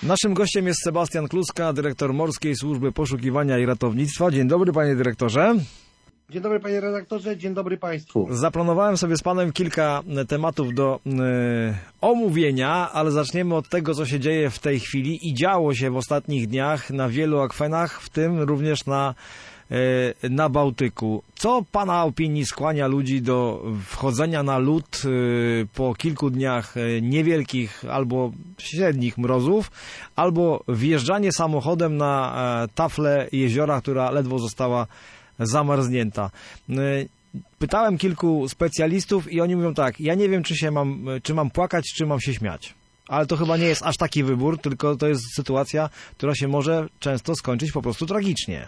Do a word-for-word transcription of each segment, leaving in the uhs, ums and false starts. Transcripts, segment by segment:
Naszym gościem jest Sebastian Kluska, dyrektor Morskiej Służby Poszukiwania i Ratownictwa. Dzień dobry, panie dyrektorze. Dzień dobry, panie redaktorze, dzień dobry państwu. Zaplanowałem sobie z panem kilka tematów do y, omówienia, ale zaczniemy od tego, co się dzieje w tej chwili i działo się w ostatnich dniach na wielu akwenach, w tym również na, y, na Bałtyku. Co pana opinii skłania ludzi do wchodzenia na lód y, po kilku dniach niewielkich albo średnich mrozów, albo wjeżdżanie samochodem na y, taflę jeziora, która ledwo została zamarznięta. Pytałem kilku specjalistów i oni mówią tak, ja nie wiem, czy się mam, czy mam płakać, czy mam się śmiać. Ale to chyba nie jest aż taki wybór, tylko to jest sytuacja, która się może często skończyć po prostu tragicznie.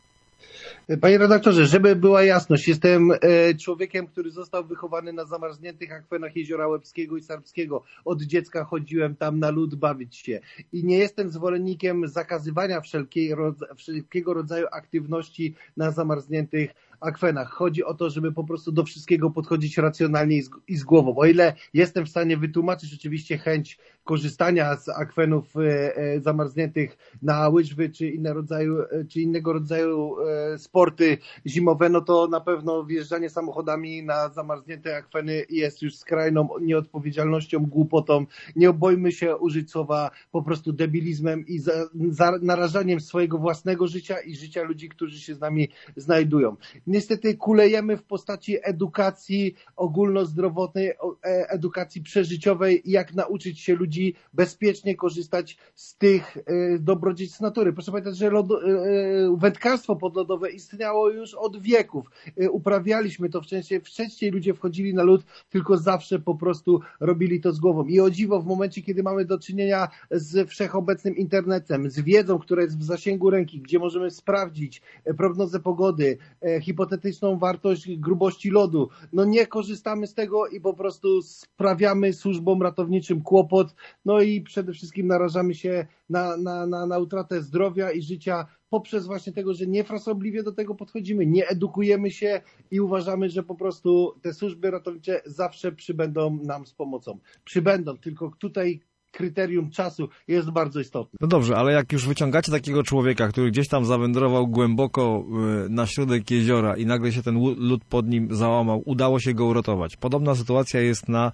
Panie redaktorze, żeby była jasność, jestem e, człowiekiem, który został wychowany na zamarzniętych akwenach Jeziora Łebskiego i Sarbskiego. Od dziecka chodziłem tam na lód bawić się i nie jestem zwolennikiem zakazywania wszelkiej, wszelkiego rodzaju aktywności na zamarzniętych akwenach. Chodzi o to, żeby po prostu do wszystkiego podchodzić racjonalnie i z, i z głową. O ile jestem w stanie wytłumaczyć oczywiście chęć korzystania z akwenów e, e, zamarzniętych na łyżwy czy, inne rodzaju, e, czy innego rodzaju e, sporty zimowe, no to na pewno wjeżdżanie samochodami na zamarznięte akweny jest już skrajną nieodpowiedzialnością, głupotą. Nie bójmy się użyć słowa po prostu debilizmem i za, za narażaniem swojego własnego życia i życia ludzi, którzy się z nami znajdują. Niestety kulejemy w postaci edukacji ogólnozdrowotnej, edukacji przeżyciowej, jak nauczyć się ludzi bezpiecznie korzystać z tych dobrodziejstw natury. Proszę pamiętać, że lod, wędkarstwo podlodowe istniało już od wieków. Uprawialiśmy to wcześniej, wcześniej ludzie wchodzili na lód, tylko zawsze po prostu robili to z głową. I o dziwo, w momencie, kiedy mamy do czynienia z wszechobecnym internetem, z wiedzą, która jest w zasięgu ręki, gdzie możemy sprawdzić prognozę pogody, hipotetyczną wartość grubości lodu. No nie korzystamy z tego i po prostu sprawiamy służbom ratowniczym kłopot, no i przede wszystkim narażamy się na, na, na, na utratę zdrowia i życia poprzez właśnie tego, że niefrasobliwie do tego podchodzimy, nie edukujemy się i uważamy, że po prostu te służby ratownicze zawsze przybędą nam z pomocą. Przybędą, tylko tutaj kryterium czasu jest bardzo istotne. No dobrze, ale jak już wyciągacie takiego człowieka, który gdzieś tam zawędrował głęboko na środek jeziora i nagle się ten lód pod nim załamał, udało się go uratować. Podobna sytuacja jest na,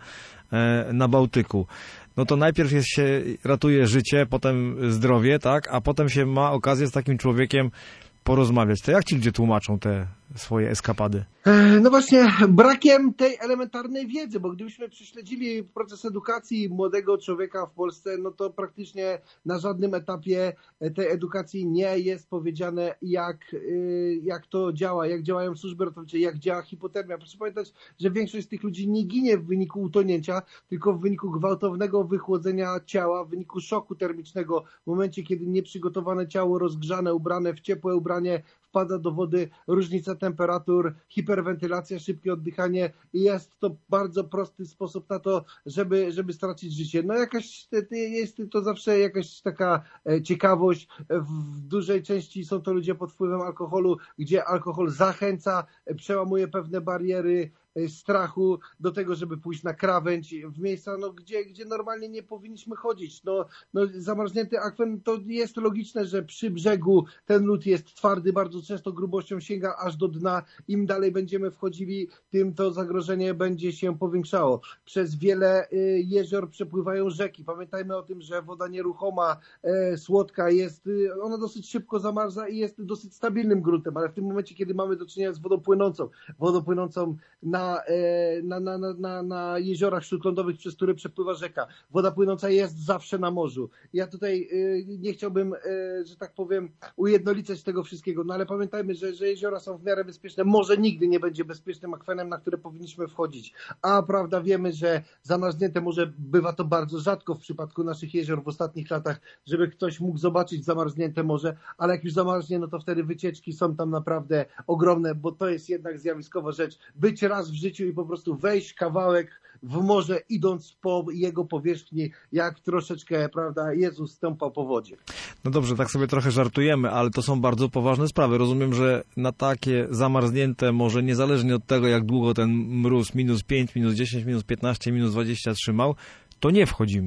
na Bałtyku. No to najpierw jest się ratuje życie, potem zdrowie, tak, a potem się ma okazję z takim człowiekiem porozmawiać. To jak ci ludzie tłumaczą te swoje eskapady? No właśnie, brakiem tej elementarnej wiedzy, bo gdybyśmy prześledzili proces edukacji młodego człowieka w Polsce, no to praktycznie na żadnym etapie tej edukacji nie jest powiedziane, jak, jak to działa, jak działają służby ratownicze, jak działa hipotermia. Proszę pamiętać, że większość z tych ludzi nie ginie w wyniku utonięcia, tylko w wyniku gwałtownego wychłodzenia ciała, w wyniku szoku termicznego, w momencie, kiedy nieprzygotowane ciało, rozgrzane, ubrane w ciepłe ubranie, wpada do wody, różnica temperatur, hiperwentylacja, szybkie oddychanie i jest to bardzo prosty sposób na to, żeby, żeby stracić życie. No jakaś, jest to zawsze jakaś taka ciekawość. W dużej części są to ludzie pod wpływem alkoholu, gdzie alkohol zachęca, przełamuje pewne bariery strachu do tego, żeby pójść na krawędź w miejsca, no, gdzie, gdzie normalnie nie powinniśmy chodzić. No, no, zamarznięty akwen to jest logiczne, że przy brzegu ten lód jest twardy, bardzo często grubością sięga aż do dna. Im dalej będziemy wchodzili, tym to zagrożenie będzie się powiększało. Przez wiele y, jezior przepływają rzeki. Pamiętajmy o tym, że woda nieruchoma, y, słodka jest, y, ona dosyć szybko zamarza i jest dosyć stabilnym gruntem, ale w tym momencie, kiedy mamy do czynienia z wodą płynącą, wodą płynącą na Na, na, na, na, na jeziorach śródlądowych, przez które przepływa rzeka. Woda płynąca jest zawsze na morzu. Ja tutaj y, nie chciałbym, y, że tak powiem, ujednolicać tego wszystkiego, no ale pamiętajmy, że, że jeziora są w miarę bezpieczne. Morze nigdy nie będzie bezpiecznym akwenem, na które powinniśmy wchodzić. A prawda, wiemy, że zamarznięte morze, bywa to bardzo rzadko w przypadku naszych jezior w ostatnich latach, żeby ktoś mógł zobaczyć zamarznięte morze, ale jak już zamarznie, no to wtedy wycieczki są tam naprawdę ogromne, bo to jest jednak zjawiskowa rzecz. Być raz w życiu i po prostu wejść kawałek w morze, idąc po jego powierzchni, jak troszeczkę, prawda, Jezus stąpał po wodzie. No dobrze, tak sobie trochę żartujemy, ale to są bardzo poważne sprawy. Rozumiem, że na takie zamarznięte morze, niezależnie od tego, jak długo ten mróz minus pięć, minus dziesięć, minus piętnaście, minus dwadzieścia trzymał, to nie wchodzimy.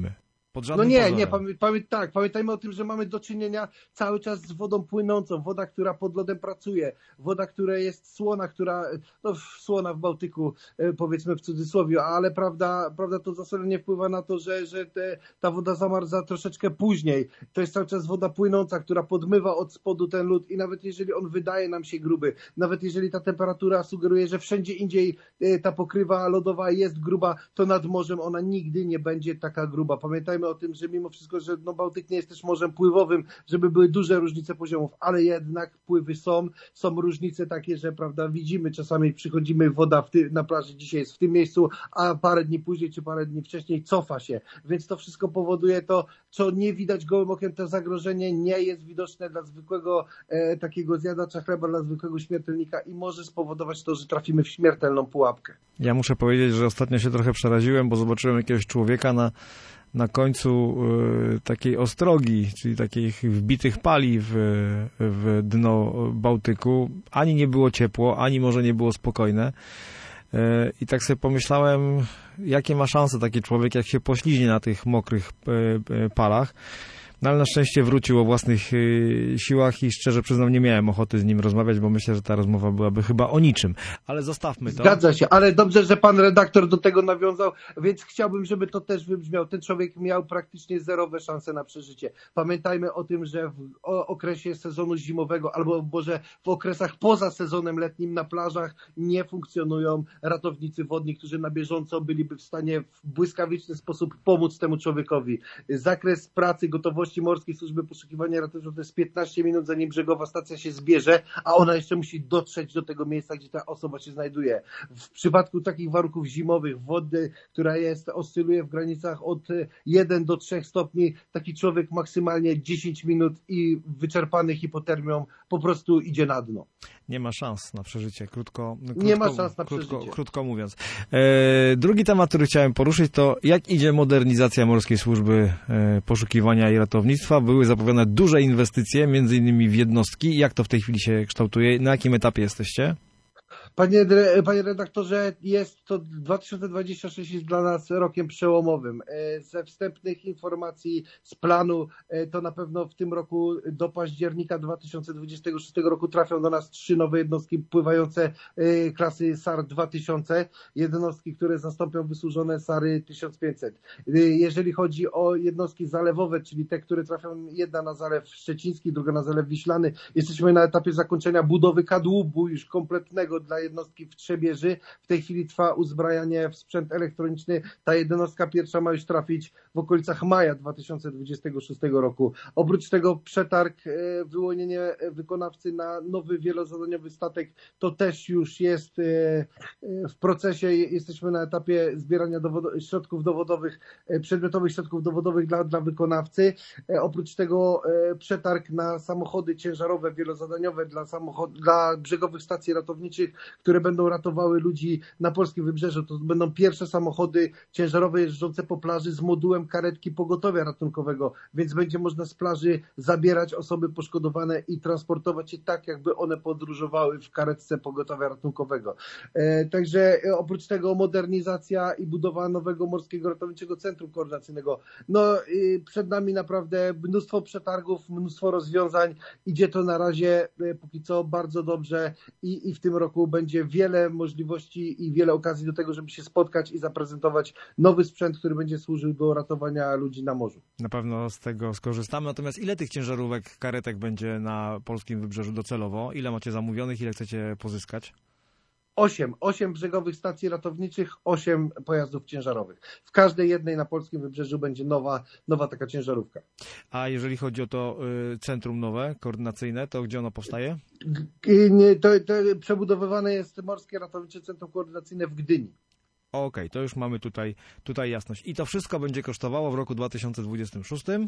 Pod No żadnym nie, pozorem. nie, pamię, pamię, tak, pamiętajmy o tym, że mamy do czynienia cały czas z wodą płynącą, woda, która pod lodem pracuje, woda, która jest słona, która, no słona w Bałtyku, powiedzmy w cudzysłowie, ale prawda, prawda to zasadnie wpływa na to, że, że te, ta woda zamarza troszeczkę później. To jest cały czas woda płynąca, która podmywa od spodu ten lód i nawet jeżeli on wydaje nam się gruby, nawet jeżeli ta temperatura sugeruje, że wszędzie indziej ta pokrywa lodowa jest gruba, to nad morzem ona nigdy nie będzie taka gruba. Pamiętajmy o tym, że mimo wszystko, że no Bałtyk nie jest też morzem pływowym, żeby były duże różnice poziomów, ale jednak pływy są, są różnice takie, że prawda, widzimy czasami przychodzimy woda w ty, na plaży dzisiaj jest w tym miejscu, a parę dni później czy parę dni wcześniej cofa się, więc to wszystko powoduje to, co nie widać gołym okiem, to zagrożenie nie jest widoczne dla zwykłego e, takiego zjadacza chleba, dla zwykłego śmiertelnika i może spowodować to, że trafimy w śmiertelną pułapkę. Ja muszę powiedzieć, że ostatnio się trochę przeraziłem, bo zobaczyłem jakiegoś człowieka na na końcu y, takiej ostrogi, czyli takich wbitych pali w, w dno Bałtyku. Ani nie było ciepło, ani może nie było spokojne. Y, I tak sobie pomyślałem, jakie ma szanse taki człowiek, jak się pośliźnie na tych mokrych y, y, palach. No ale na szczęście wrócił o własnych y, siłach i szczerze przyznam, nie miałem ochoty z nim rozmawiać, bo myślę, że ta rozmowa byłaby chyba o niczym. Ale zostawmy to. Zgadza się, ale dobrze, że pan redaktor do tego nawiązał, więc chciałbym, żeby to też wybrzmiał. Ten człowiek miał praktycznie zerowe szanse na przeżycie. Pamiętajmy o tym, że w okresie sezonu zimowego, albo może w okresach poza sezonem letnim na plażach nie funkcjonują ratownicy wodni, którzy na bieżąco byliby w stanie w błyskawiczny sposób pomóc temu człowiekowi. Zakres pracy, gotowości Morskiej Służby Poszukiwania Ratownictwa to jest piętnaście minut, zanim brzegowa stacja się zbierze, a ona jeszcze musi dotrzeć do tego miejsca, gdzie ta osoba się znajduje. W przypadku takich warunków zimowych, wody, która jest, oscyluje w granicach od jeden do trzech stopni, taki człowiek maksymalnie dziesięć minut i wyczerpany hipotermią po prostu idzie na dno. Nie ma szans na przeżycie, krótko, krótko, nie ma szans na krótko, przeżycie. krótko mówiąc. E, drugi temat, który chciałem poruszyć, to jak idzie modernizacja Morskiej Służby e, Poszukiwania i Ratownictwa. Były zapowiadane duże inwestycje, między innymi w jednostki. Jak to w tej chwili się kształtuje? Na jakim etapie jesteście? Panie, panie redaktorze, jest to dwa tysiące dwudziesty szósty jest dla nas rokiem przełomowym. Ze wstępnych informacji z planu to na pewno w tym roku do października dwa tysiące dwudziestego szóstego roku trafią do nas trzy nowe jednostki pływające klasy S A R dwa tysiące, jednostki, które zastąpią wysłużone S A R tysiąc pięćset. Jeżeli chodzi o jednostki zalewowe, czyli te, które trafią jedna na Zalew Szczeciński, druga na Zalew Wiślany, jesteśmy na etapie zakończenia budowy kadłubu już kompletnego dla jednostki w Trzebieży. W tej chwili trwa uzbrajanie w sprzęt elektroniczny. Ta jednostka pierwsza ma już trafić w okolicach maja dwa tysiące dwudziestego szóstego roku. Oprócz tego przetarg, wyłonienie wykonawcy na nowy wielozadaniowy statek, to też już jest w procesie. Jesteśmy na etapie zbierania dowod- środków dowodowych, przedmiotowych środków dowodowych dla, dla wykonawcy. Oprócz tego przetarg na samochody ciężarowe, wielozadaniowe dla, samochod- dla brzegowych stacji ratowniczych, które będą ratowały ludzi na polskim wybrzeżu. To będą pierwsze samochody ciężarowe jeżdżące po plaży z modułem karetki pogotowia ratunkowego, więc będzie można z plaży zabierać osoby poszkodowane i transportować je tak, jakby one podróżowały w karetce pogotowia ratunkowego. E, także oprócz tego modernizacja i budowa nowego Morskiego Ratowniczego Centrum Koordynacyjnego. No i przed nami naprawdę mnóstwo przetargów, mnóstwo rozwiązań. Idzie to na razie e, póki co bardzo dobrze i, i w tym roku będzie wiele możliwości i wiele okazji do tego, żeby się spotkać i zaprezentować nowy sprzęt, który będzie służył do ratowania ludzi na morzu. Na pewno z tego skorzystamy. Natomiast ile tych ciężarówek, karetek będzie na polskim wybrzeżu docelowo? Ile macie zamówionych? Ile chcecie pozyskać? Osiem. Osiem brzegowych stacji ratowniczych, osiem pojazdów ciężarowych. W każdej jednej na polskim wybrzeżu będzie nowa, nowa taka ciężarówka. A jeżeli chodzi o to y, centrum nowe, koordynacyjne, to gdzie ono powstaje? To, to przebudowywane jest Morskie Ratownicze Centrum Koordynacyjne w Gdyni. Okej, okay, to już mamy tutaj, tutaj jasność. I to wszystko będzie kosztowało w roku dwa tysiące dwudziestym szóstym?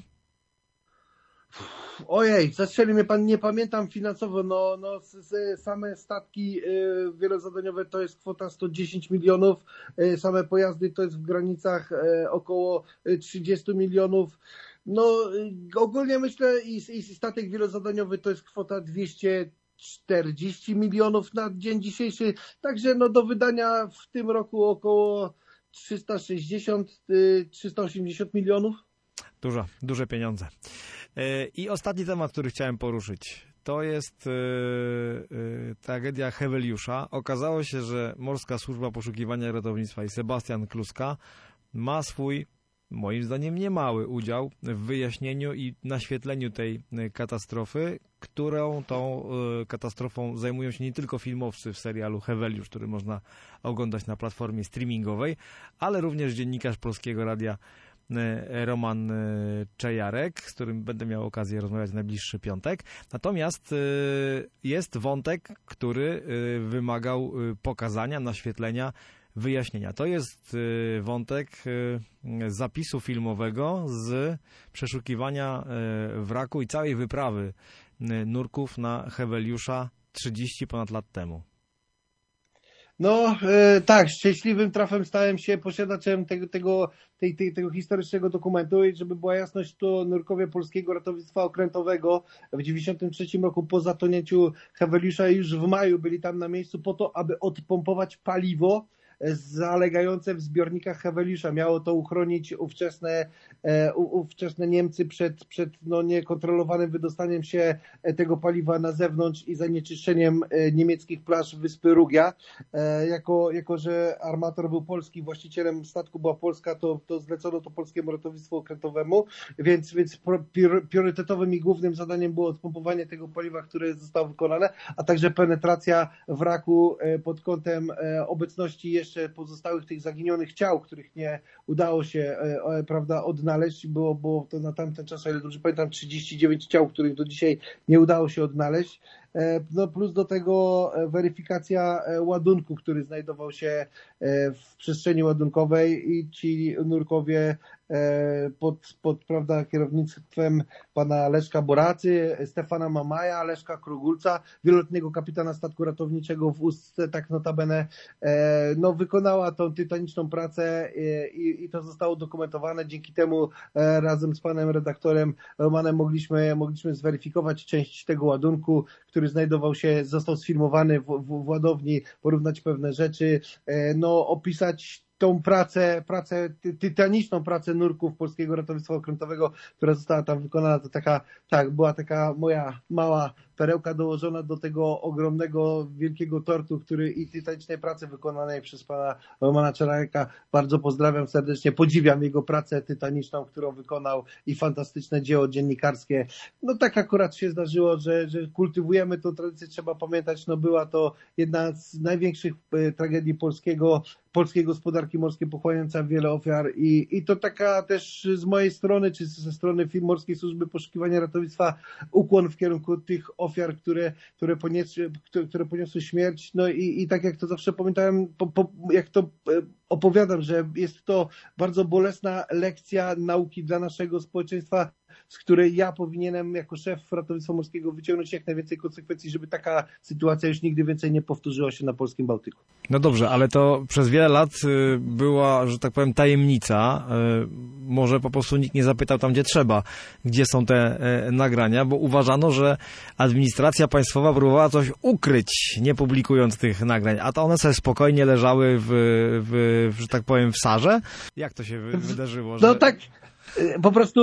Ojej, zastrzeli mnie pan, nie pamiętam finansowo, no, no same statki y, wielozadaniowe to jest kwota sto dziesięć milionów, y, same pojazdy to jest w granicach y, około trzydzieści milionów. No y, ogólnie myślę i, i statek wielozadaniowy to jest kwota dwieście czterdzieści milionów na dzień dzisiejszy, także no do wydania w tym roku około trzysta sześćdziesiąt do trzystu osiemdziesięciu milionów. Dużo, duże pieniądze. I ostatni temat, który chciałem poruszyć, to jest yy, yy, tragedia Heweliusza. Okazało się, że Morska Służba Poszukiwania i Ratownictwa i Sebastian Kluska ma swój, moim zdaniem, niemały udział w wyjaśnieniu i naświetleniu tej katastrofy, którą tą yy, katastrofą zajmują się nie tylko filmowcy w serialu Heweliusz, który można oglądać na platformie streamingowej, ale również dziennikarz Polskiego Radia Roman Czajarek, z którym będę miał okazję rozmawiać w najbliższy piątek. Natomiast jest wątek, który wymagał pokazania, naświetlenia, wyjaśnienia. To jest wątek zapisu filmowego z przeszukiwania wraku i całej wyprawy nurków na Heweliusza trzydzieści ponad lat temu. No e, tak, szczęśliwym trafem stałem się posiadaczem tego, tego, tej, tej, tego historycznego dokumentu i żeby była jasność, to nurkowie Polskiego Ratownictwa Okrętowego w dziewięćdziesiątym trzecim roku po zatonięciu Heweliusza już w maju byli tam na miejscu po to, aby odpompować paliwo zalegające w zbiornikach Heweliusza. Miało to uchronić ówczesne, e, ówczesne Niemcy przed, przed no, niekontrolowanym wydostaniem się tego paliwa na zewnątrz i zanieczyszczeniem niemieckich plaż wyspy Rugia. E, jako, jako, że armator był polski, właścicielem statku była Polska, to, to zlecono to Polskiemu Ratownictwu Okrętowemu, więc, więc priorytetowym i głównym zadaniem było odpompowanie tego paliwa, które zostało wykonane, a także penetracja wraku pod kątem obecności jeszcze pozostałych tych zaginionych ciał, których nie udało się e, prawda, odnaleźć. Było, było to na tamten czas, o ile dobrze pamiętam, trzydzieści dziewięć ciał, których do dzisiaj nie udało się odnaleźć. E, no plus do tego weryfikacja ładunku, który znajdował się w przestrzeni ładunkowej i ci nurkowie pod, pod prawda, kierownictwem pana Leszka Boracy, Stefana Mamaja, Leszka Krugulca, wieloletniego kapitana statku ratowniczego w Ustce, tak notabene, no wykonała tą tytaniczną pracę i, i to zostało dokumentowane. Dzięki temu razem z panem redaktorem Romanem mogliśmy, mogliśmy zweryfikować część tego ładunku, który znajdował się, został sfilmowany w, w, w ładowni, porównać pewne rzeczy, no opisać tą pracę, pracę, tytaniczną pracę nurków Polskiego Ratownictwa Okrętowego, która została tam wykonana, to taka, tak, była taka moja mała perełka dołożona do tego ogromnego, wielkiego tortu, który i tytanicznej pracy wykonanej przez pana Romana Czajarka. Bardzo pozdrawiam serdecznie, podziwiam jego pracę tytaniczną, którą wykonał i fantastyczne dzieło dziennikarskie. No tak akurat się zdarzyło, że, że kultywujemy tą tradycję, trzeba pamiętać, no była to jedna z największych tragedii polskiego, polskiej gospodarki morskiej, pochłaniająca wiele ofiar i, i to taka też z mojej strony, czy ze strony firm Morskiej Służby Poszukiwania Ratownictwa ukłon w kierunku tych ofiar, które, które, poniosły, które poniosły śmierć. No i, i tak jak to zawsze pamiętałem, po, po, jak to opowiadam, że jest to bardzo bolesna lekcja nauki dla naszego społeczeństwa, z której ja powinienem jako szef ratownictwa morskiego wyciągnąć jak najwięcej konsekwencji, żeby taka sytuacja już nigdy więcej nie powtórzyła się na polskim Bałtyku. No dobrze, ale to przez wiele lat była, że tak powiem, tajemnica. Może po prostu nikt nie zapytał tam, gdzie trzeba, gdzie są te nagrania, bo uważano, że administracja państwowa próbowała coś ukryć, nie publikując tych nagrań, a to one sobie spokojnie leżały w, w, w że tak powiem, w sarze. Jak to się wydarzyło? Że... No tak, po prostu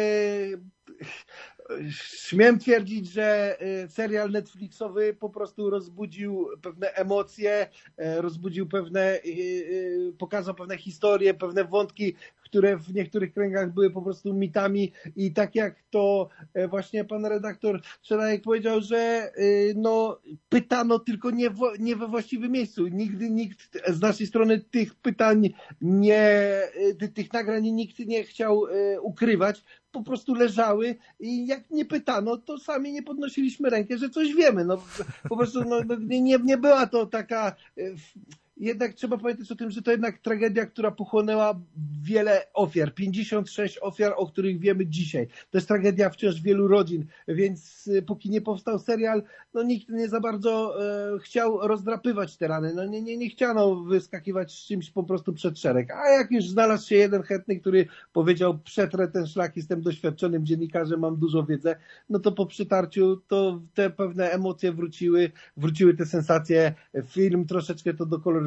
yy, śmiem twierdzić, że serial Netflixowy po prostu rozbudził pewne emocje, rozbudził pewne, pokazał pewne historie, pewne wątki, które w niektórych kręgach były po prostu mitami i tak jak to właśnie pan redaktor Czajarek powiedział, że no pytano tylko nie, w, nie we właściwym miejscu. Nigdy nikt z naszej strony tych pytań nie, tych nagrań nikt nie chciał ukrywać. Po prostu leżały i jak nie pytano, to sami nie podnosiliśmy rękę, że coś wiemy. No, po prostu no, nie, nie była to taka... Jednak trzeba pamiętać o tym, że to jednak tragedia, która pochłonęła wiele ofiar. pięćdziesiąt sześć ofiar, o których wiemy dzisiaj. To jest tragedia wciąż wielu rodzin, więc póki nie powstał serial, no nikt nie za bardzo e, chciał rozdrapywać te rany. No nie, nie, nie chciano wyskakiwać z czymś po prostu przed szereg. A jak już znalazł się jeden chętny, który powiedział, przetrę ten szlak, jestem doświadczonym dziennikarzem, mam dużo wiedzy, no to po przytarciu to te pewne emocje wróciły, wróciły te sensacje. Film troszeczkę to dokoloryzował,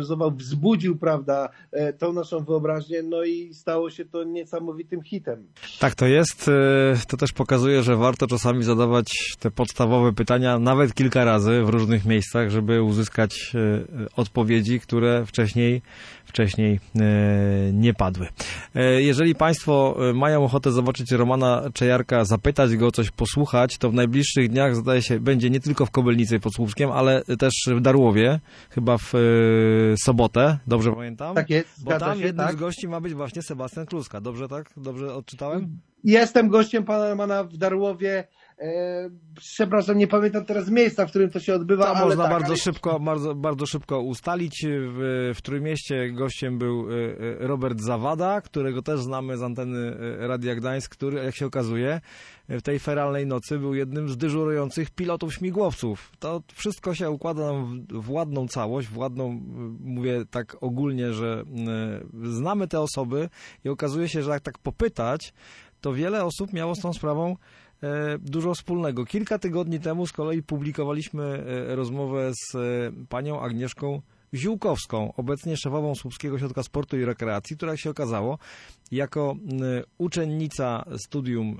zainteresował, wzbudził, prawda, tą naszą wyobraźnię, no i stało się to niesamowitym hitem. Tak to jest. To też pokazuje, że warto czasami zadawać te podstawowe pytania nawet kilka razy w różnych miejscach, żeby uzyskać odpowiedzi, które wcześniej, wcześniej nie padły. Jeżeli Państwo mają ochotę zobaczyć Romana Czajarka, zapytać go o coś, posłuchać, to w najbliższych dniach, zdaje się, będzie nie tylko w Kobylnicy pod Słupskiem, ale też w Darłowie, chyba w sobotę, dobrze pamiętam? Tak jest, Bo zgadza tam się, jednym tak? z gości ma być właśnie Sebastian Kluska. Dobrze tak? Dobrze odczytałem? Jestem gościem pana Romana w Darłowie. E, przepraszam, nie pamiętam teraz miejsca, w którym to się odbywa. To ale można tak, bardzo, ale... szybko, bardzo, bardzo szybko ustalić. W, w Trójmieście gościem był Robert Zawada, którego też znamy z anteny Radia Gdańsk, który, jak się okazuje, w tej feralnej nocy był jednym z dyżurujących pilotów śmigłowców. To wszystko się układa nam w, w ładną całość, w ładną, mówię tak ogólnie, że y, znamy te osoby i okazuje się, że jak tak popytać, to wiele osób miało z tą sprawą dużo wspólnego. Kilka tygodni temu z kolei publikowaliśmy rozmowę z panią Agnieszką Ziółkowską, obecnie szefową Słupskiego Ośrodka Sportu i Rekreacji, która, jak się okazało, jako uczennica studium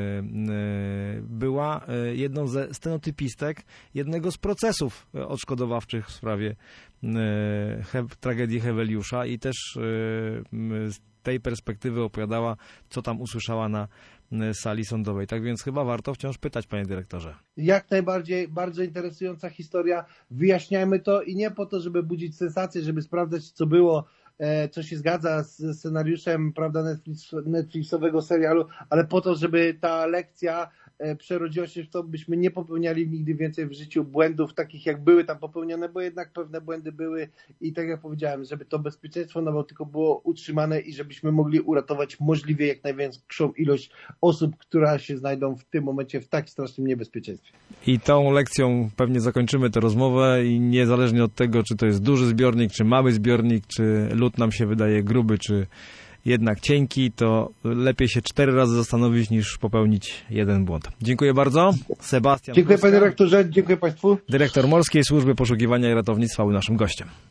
była jedną ze stenotypistek jednego z procesów odszkodowawczych w sprawie tragedii Heweliusza i też z tej perspektywy opowiadała, co tam usłyszała na sali sądowej. Tak więc chyba warto wciąż pytać, panie dyrektorze. Jak najbardziej, bardzo interesująca historia. Wyjaśniajmy to i nie po to, żeby budzić sensację, żeby sprawdzać, co było, co się zgadza z scenariuszem, prawda, Netflix, Netflixowego serialu, ale po to, żeby ta lekcja przerodziła się w to, byśmy nie popełniali nigdy więcej w życiu błędów takich, jak były tam popełnione, bo jednak pewne błędy były i tak jak powiedziałem, żeby to bezpieczeństwo na Bałtyku było utrzymane i żebyśmy mogli uratować możliwie jak największą ilość osób, które się znajdą w tym momencie w tak strasznym niebezpieczeństwie. I tą lekcją pewnie zakończymy tę rozmowę i niezależnie od tego, czy to jest duży zbiornik, czy mały zbiornik, czy lód nam się wydaje gruby, czy jednak cienki, to lepiej się cztery razy zastanowić, niż popełnić jeden błąd. Dziękuję bardzo. Sebastian Dziękuję Kluska, panie rektorze, dziękuję państwu. dyrektor Morskiej Służby Poszukiwania i Ratownictwa, był naszym gościem.